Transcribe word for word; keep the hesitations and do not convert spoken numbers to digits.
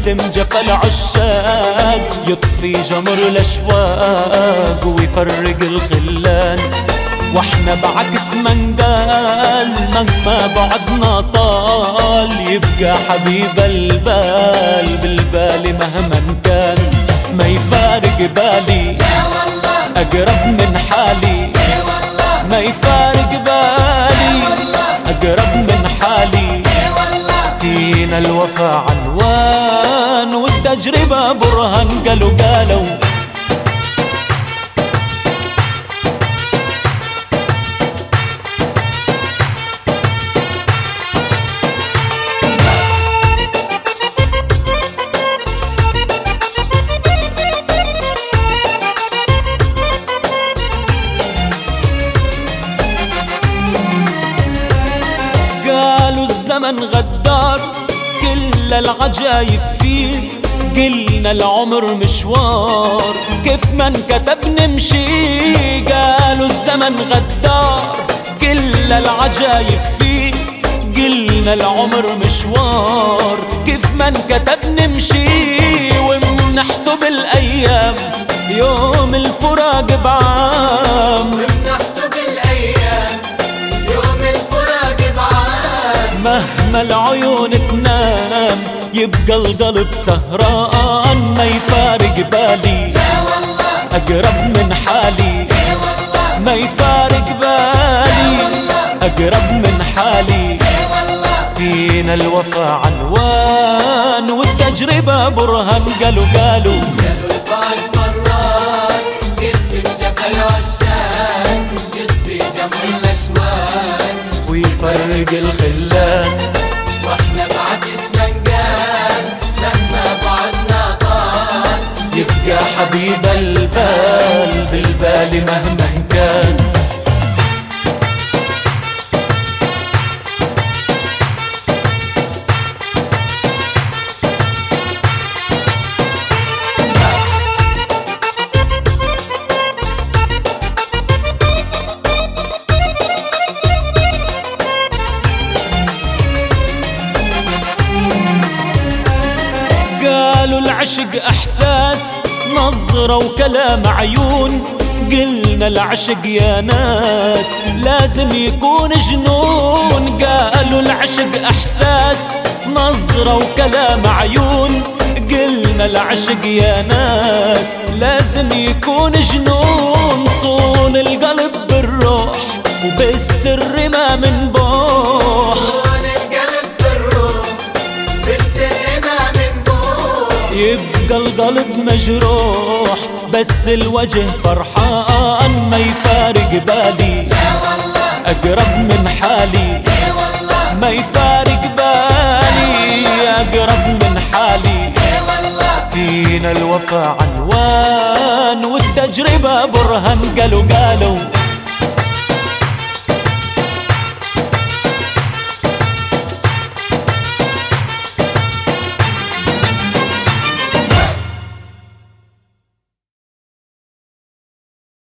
يرسم جفا العشاق، يطفي جمر الاشواق ويفرق الخلان. واحنا بعكس من قال مهما بعدنا طال، يبقى حبيب البال بالبال مهما كان. ما يفارق بالي أقرب من حالي، ما يفارق بالي أقرب من حالي. فينا الوفا عنوان والتجربة برهان. قالوا قالوا قالوا الزمن غدار كل العجايب فيه، قلنا العمر مشوار كيف ما انكتب نمشي. قالوا الزمن غدار كل العجايب فيه، قلنا العمر مشوار كيف ما انكتب نمشي. ومنحسب الأيام يوم الفراق بعام، ومنحسب الأيام يوم الفراق بعام. مهما العيون تنام يبقى القلب سهران. ما يفارق بالي لا والله أقرب من حالي، اي والله ما يفارق بالي أقرب من حالي. اي والله فينا الوفا عنوان والتجربة برهان. قالوا قالوا قالوا البعد فران يرسم جبل العشاق، يطفي جمر الأشواق ويفرق الخلان. واحنا بعكس من قال مهما بعدنا طال، يبقى حبيب البال بالبال مهما كان. قالوا العشق احساس نظرة وكلام عيون، قلنا العشق يا ناس لازم يكون جنون. قالوا العشق احساس نظرة وكلام عيون، قلنا العشق يا ناس لازم يكون جنون. صون القلب بالروح وبالسر ما منبوح، صون القلب بالروح بالسر ما منبوح. يبقى القلب مجروح بس الوجه فرحان. ما يفارق بالي لا والله أقرب من حالي، اي والله ما يفارق بالي أقرب من حالي. اي والله فينا الوفا عنوان والتجربة برهان. قالوا قالوا